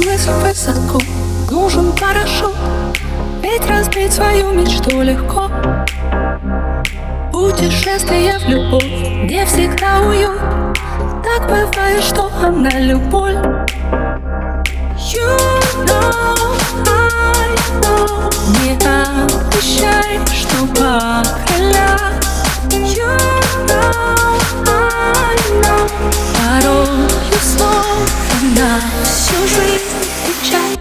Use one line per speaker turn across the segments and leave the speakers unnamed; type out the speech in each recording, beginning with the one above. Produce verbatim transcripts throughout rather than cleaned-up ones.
мысль высоко, нужен парашют, ведь разбить свою мечту легко. Путешествие в любовь не всегда уют, так бывает, что она любовь. You know, I know, не обещай, что покрылят. You know, I know, порою слово на всю жизнь печать.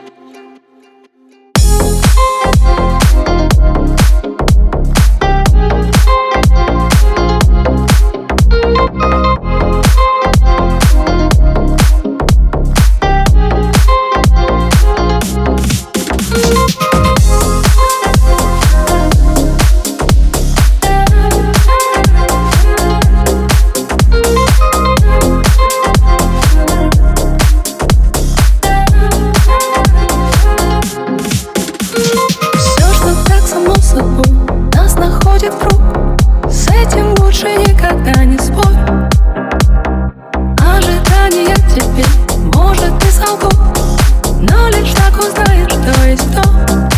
Нас находит круг, с этим лучше никогда не спорь. Ожидания теперь, может, и солгу, но лишь так узнаешь, кто есть кто.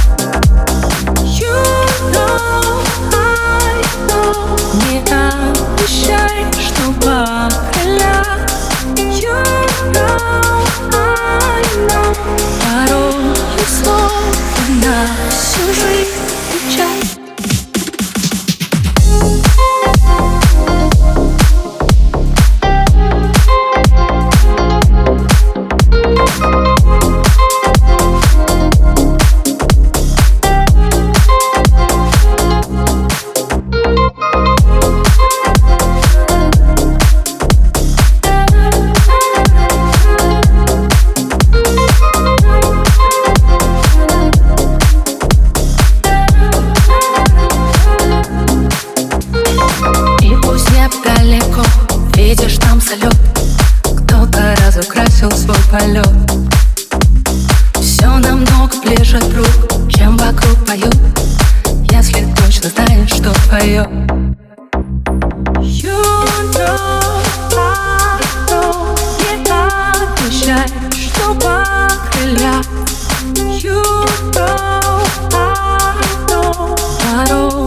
You know, I know, не обещай, что покрылят. You know, I know, порою слово на всю жизнь печать. Далеко, видишь там салют, кто-то разукрасил свой полет. Все намного ближе, друг, чем вокруг поют, если точно знаешь, что поет. You know, I know, не обещай, что покрылят. You know, I know, порой